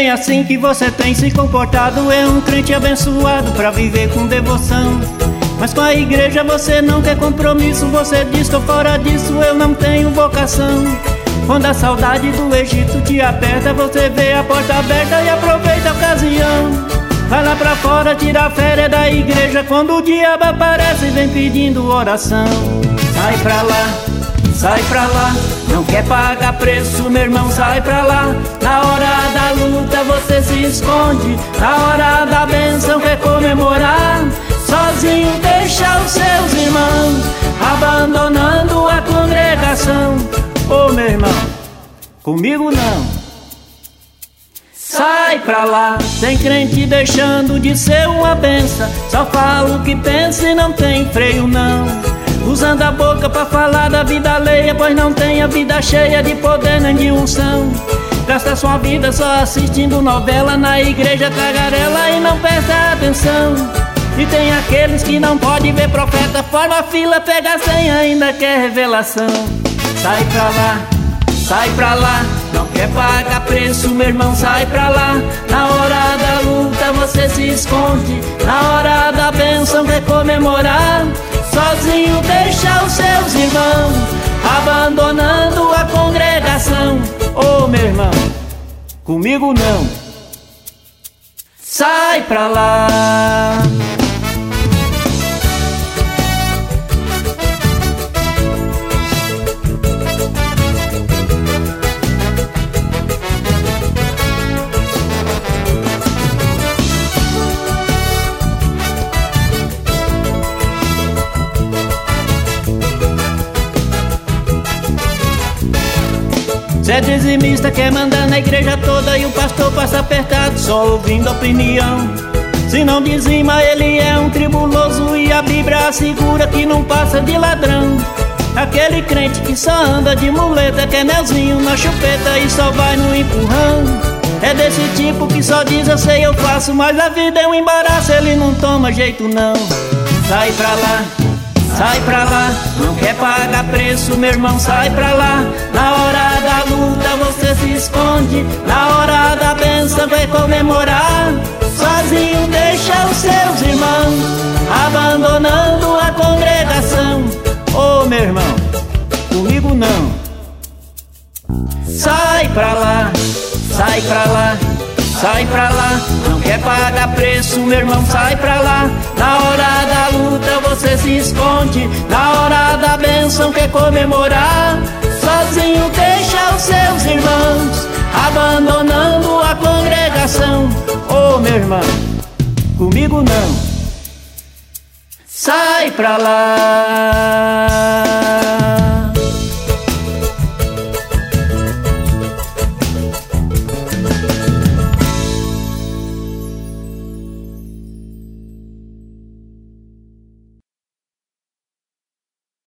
bem assim que você tem se comportado. É um crente abençoado pra viver com devoção. Mas com a igreja você não quer compromisso. Você diz: tô fora disso, eu não tenho vocação. Quando a saudade do Egito te aperta, você vê a porta aberta e aproveita a ocasião. Vai lá pra fora tirar férias da igreja. Quando o diabo aparece vem pedindo oração. Sai pra lá, sai pra lá, não quer pagar preço, meu irmão, sai pra lá. Na hora da luta você se esconde, na hora da bênção quer comemorar. Sozinho deixa os seus irmãos, abandonando a congregação. Ô meu irmão, comigo não. Sai pra lá, tem crente deixando de ser uma benção. Só fala o que pensa e não tem freio não. Usando a boca pra falar da vida alheia, pois não tem a vida cheia de poder nem de unção. Gasta sua vida só assistindo novela, na igreja tagarela e não presta atenção. E tem aqueles que não pode ver profeta, forma a fila, pega a senha, ainda quer revelação. Sai pra lá, sai pra lá, não quer pagar preço, meu irmão, sai pra lá. Na hora da luta você se esconde, na hora da bênção quer comemorar. Sozinho deixa os seus irmãos, abandonando a congregação. Ô meu irmão, comigo não. Sai pra lá. Cê é dizimista, quer mandar na igreja toda e o pastor passa apertado, só ouvindo opinião. Se não dizima, ele é um tribuloso e a Bíblia assegura que não passa de ladrão. Aquele crente que só anda de muleta, quer melzinho na chupeta e só vai no empurrão. É desse tipo que só diz eu sei, eu faço, mas a vida é um embaraço, ele não toma jeito não. Sai pra lá, sai pra lá, não quer pagar preço, meu irmão, sai pra lá. Na hora da luta você se esconde, na hora da bênção vai comemorar. Sozinho deixa os seus irmãos, abandonando a congregação. Ô meu irmão, comigo não. Sai pra lá, sai pra lá, sai pra lá, não quer pagar preço, meu irmão, sai pra lá. Na hora da luta você se esconde, na hora da bênção quer comemorar. Sozinho deixa os seus irmãos, abandonando a congregação. Ô meu irmão, comigo não. Sai pra lá.